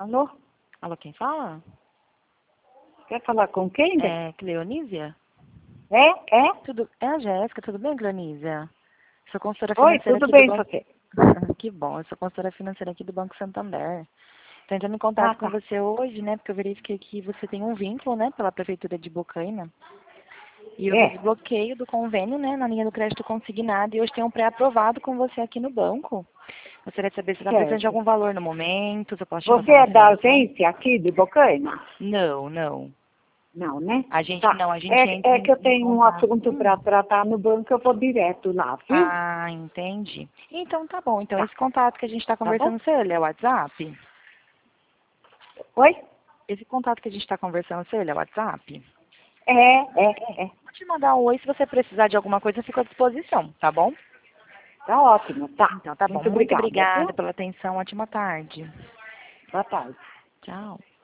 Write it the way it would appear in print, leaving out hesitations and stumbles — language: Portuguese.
Alô? Alô, quem fala? Quer falar com quem? É Cleonísia? É? É a Jéssica, tudo bem, Cleonísia? Sou consultora Oi, financeira tudo aqui do bem, Banco... você? Que bom, eu sou consultora financeira aqui do Banco Santander. Tô entrando em Ah, contato com tá. você hoje, né, porque eu verifiquei que você tem um vínculo, né, pela Prefeitura de Bocaina. E houve É, desbloqueio do convênio, né, na linha do crédito consignado, e hoje tem um pré-aprovado com você aqui no banco. Gostaria de saber se está precisando de certo. algum valor no momento, se eu posso te Você passar uma é da informação. agência aqui de Bocaina? Não, não. Não, né? A gente, Tá. não, a gente entra É que eu em tenho um contato. assunto para tratar no banco, eu vou direto lá, viu? Ah, entendi. Então tá bom. Então Tá. esse contato que a gente está Tá bom? conversando, seu, ele é o WhatsApp? Oi? Esse contato que a gente está conversando, seu, ele é o WhatsApp? É. Vou te mandar um oi, se você precisar de alguma coisa, eu fico à disposição, tá bom? Tá ótimo, tá. Então tá bom. Muito Muito obrigada, obrigada viu? pela atenção. Ótima tarde. Boa tarde. Tchau.